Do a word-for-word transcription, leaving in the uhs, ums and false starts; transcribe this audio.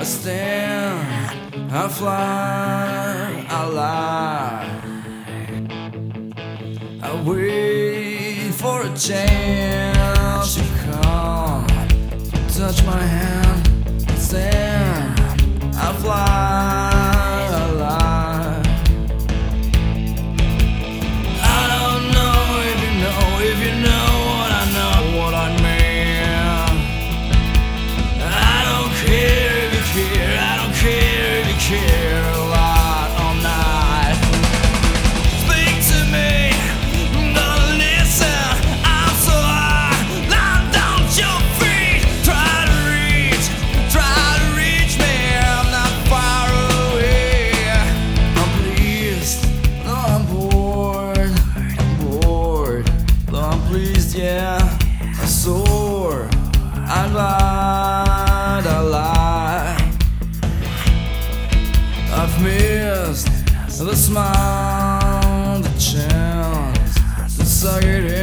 I stand, I fly, I lie. I wait for a chance to come, touch my hand, and stand, I fly, I lie. I don't know if you know, if you know what I know, what I mean. I don't care if you care, I don't care if you care a lot or not. Speak to me, don't listen, I'm so high, lie down at your feet. Try to reach, try to reach me, I'm not far away. I'm pleased, no I'm bored, I'm bored, though I'm pleased, yeah. I soar, I glide, I lie. I've missed the smile, the chance to suck it in.